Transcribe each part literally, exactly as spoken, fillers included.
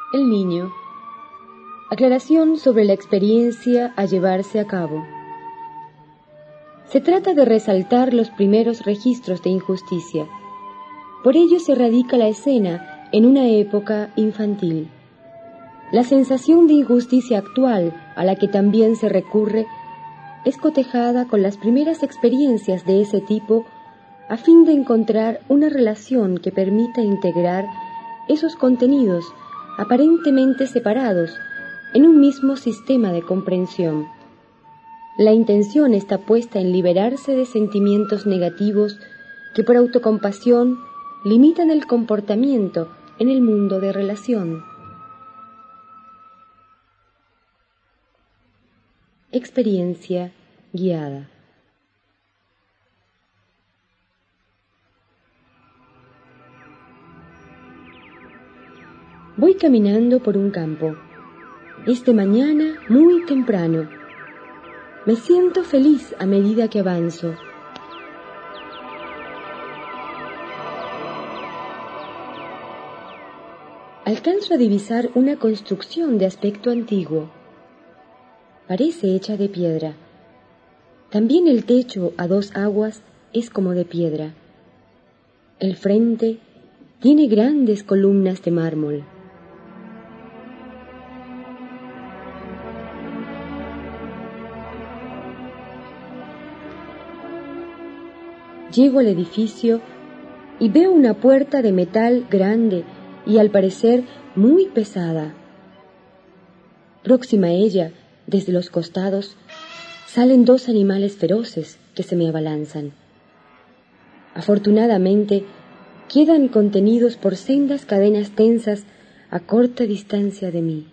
El niño. Aclaración sobre la experiencia a llevarse a cabo. Se trata de resaltar los primeros registros de injusticia. Por ello se radica la escena en una época infantil. La sensación de injusticia actual, a la que también se recurre, es cotejada con las primeras experiencias de ese tipo a fin de encontrar una relación que permita integrar esos contenidos aparentemente separados en un mismo sistema de comprensión. La intención está puesta en liberarse de sentimientos negativos que por autocompasión limitan el comportamiento en el mundo de relación. Experiencia guiada. Voy caminando por un campo. Es de mañana muy temprano. Me siento feliz a medida que avanzo. Alcanzo a divisar una construcción de aspecto antiguo. Parece hecha de piedra. También el techo a dos aguas es como de piedra. El frente tiene grandes columnas de mármol. Llego al edificio y veo una puerta de metal grande y al parecer muy pesada. Próxima a ella, desde los costados, salen dos animales feroces que se me abalanzan. Afortunadamente, quedan contenidos por sendas cadenas tensas a corta distancia de mí.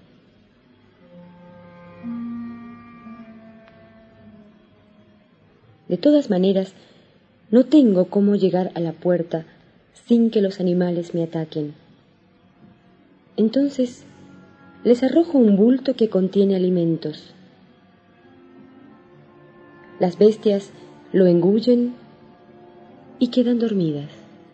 De todas maneras, no tengo cómo llegar a la puerta sin que los animales me ataquen. Entonces, les arrojo un bulto que contiene alimentos. Las bestias lo engullen y quedan dormidas.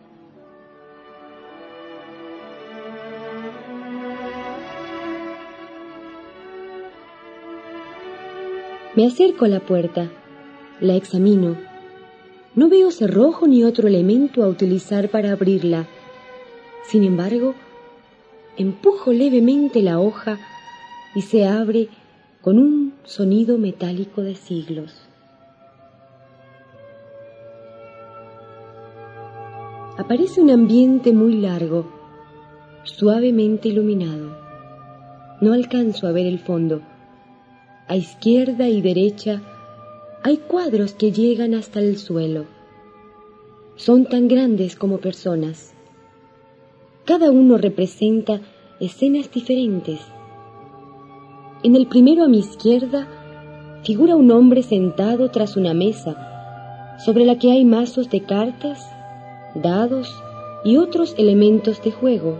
Me acerco a la puerta, la examino. No veo cerrojo ni otro elemento a utilizar para abrirla. Sin embargo, empujo levemente la hoja y se abre con un sonido metálico de siglos. Aparece un ambiente muy largo, suavemente iluminado. No alcanzo a ver el fondo. A izquierda y derecha hay cuadros que llegan hasta el suelo. Son tan grandes como personas. Cada uno representa escenas diferentes. En el primero a mi izquierda figura un hombre sentado tras una mesa, sobre la que hay mazos de cartas, dados y otros elementos de juego.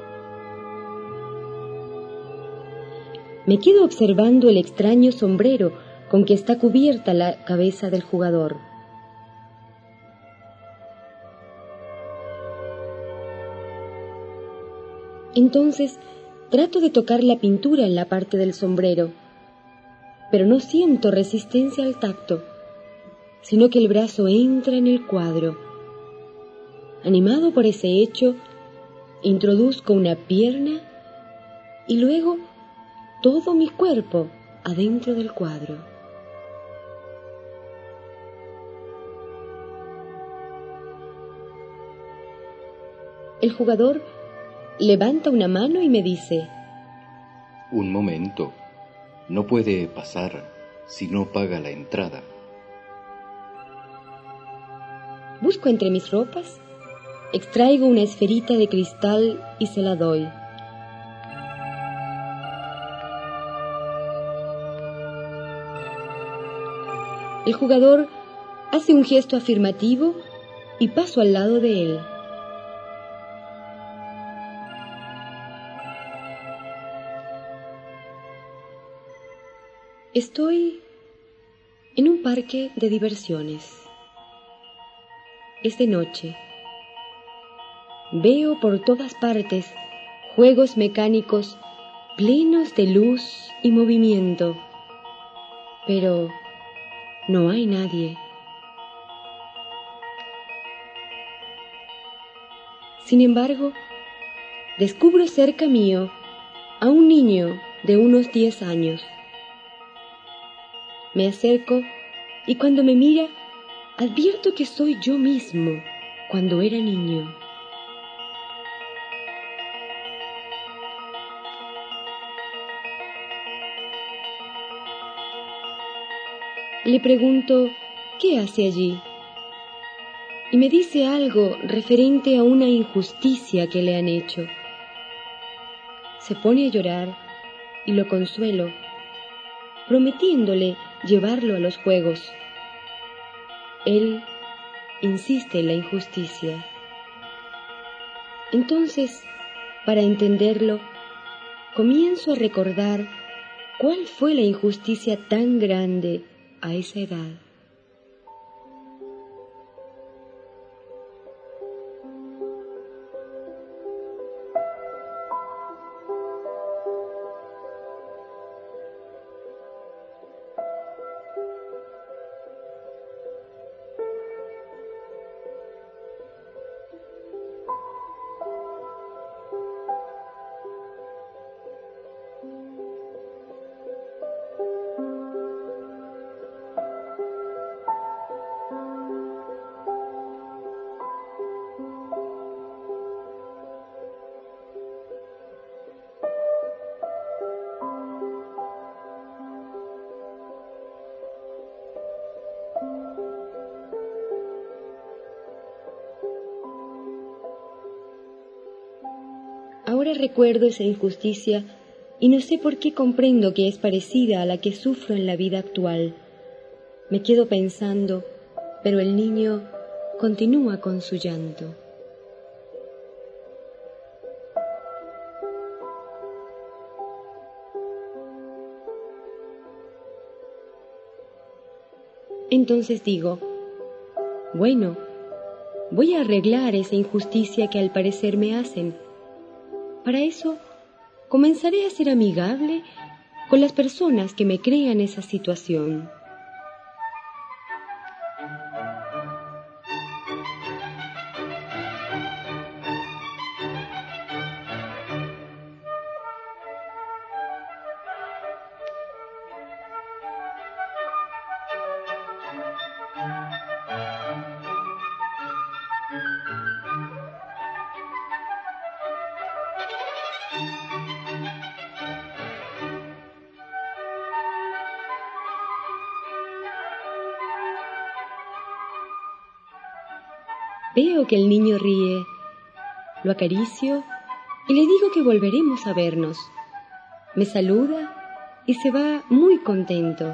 Me quedo observando el extraño sombrero con que está cubierta la cabeza del jugador. Entonces trato de tocar la pintura en la parte del sombrero, pero no siento resistencia al tacto, sino que el brazo entra en el cuadro. Animado por ese hecho, introduzco una pierna y luego todo mi cuerpo adentro del cuadro. El jugador levanta una mano y me dice: Un momento, no puede pasar si no paga la entrada. Busco entre mis ropas, extraigo una esferita de cristal y se la doy. El jugador hace un gesto afirmativo y paso al lado de él. Estoy en un parque de diversiones. Es de noche. Veo por todas partes juegos mecánicos plenos de luz y movimiento, pero no hay nadie. Sin embargo, descubro cerca mío a un niño de unos diez años. Me acerco y cuando me mira, advierto que soy yo mismo cuando era niño. Le pregunto qué hace allí y me dice algo referente a una injusticia que le han hecho. Se pone a llorar y lo consuelo, prometiéndole llevarlo a los juegos. Él insiste en la injusticia. Entonces, para entenderlo, comienzo a recordar cuál fue la injusticia tan grande a esa edad. Ahora recuerdo esa injusticia y no sé por qué comprendo que es parecida a la que sufro en la vida actual. Me quedo pensando, pero el niño continúa con su llanto. Entonces digo, bueno, voy a arreglar esa injusticia que al parecer me hacen. Para eso, comenzaré a ser amigable con las personas que me crean esa situación. Veo que el niño ríe, lo acaricio y le digo que volveremos a vernos. Me saluda y se va muy contento.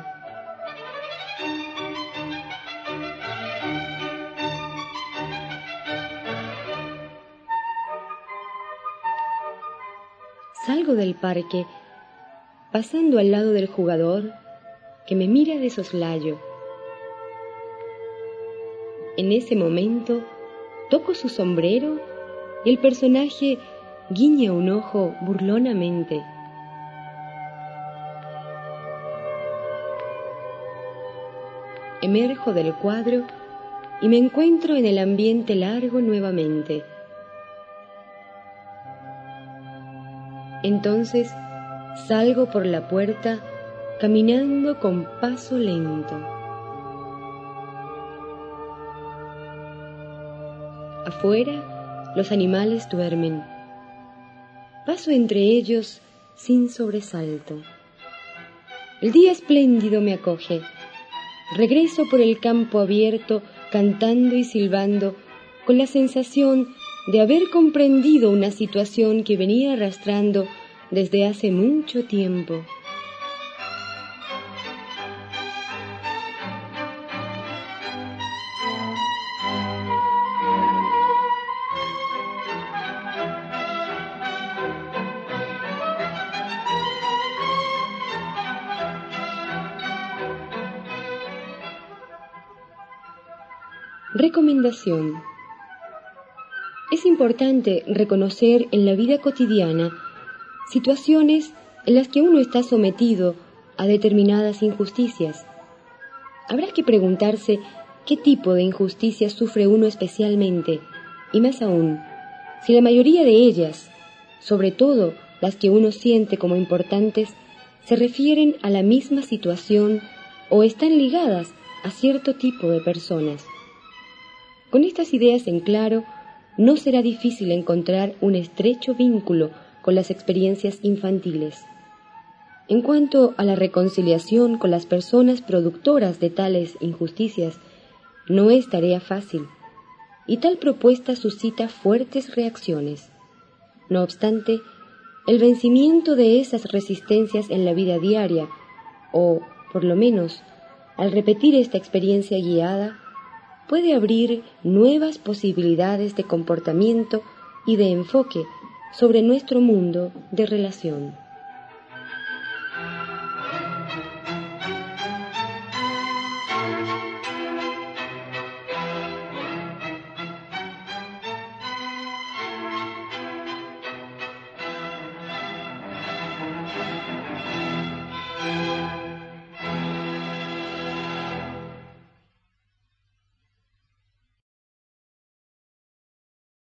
Salgo del parque, pasando al lado del jugador, que me mira de soslayo. En ese momento, toco su sombrero y el personaje guiña un ojo burlonamente. Emerjo del cuadro y me encuentro en el ambiente largo nuevamente. Entonces salgo por la puerta caminando con paso lento. Afuera, los animales duermen. Paso entre ellos sin sobresalto. El día espléndido me acoge. Regreso por el campo abierto, cantando y silbando, con la sensación de haber comprendido una situación que venía arrastrando desde hace mucho tiempo. Recomendación. Es importante reconocer en la vida cotidiana situaciones en las que uno está sometido a determinadas injusticias. Habrá que preguntarse qué tipo de injusticias sufre uno especialmente, y más aún, si la mayoría de ellas, sobre todo las que uno siente como importantes, se refieren a la misma situación o están ligadas a cierto tipo de personas. Con estas ideas en claro, no será difícil encontrar un estrecho vínculo con las experiencias infantiles. En cuanto a la reconciliación con las personas productoras de tales injusticias, no es tarea fácil, y tal propuesta suscita fuertes reacciones. No obstante, el vencimiento de esas resistencias en la vida diaria, o, por lo menos, al repetir esta experiencia guiada, puede abrir nuevas posibilidades de comportamiento y de enfoque sobre nuestro mundo de relación.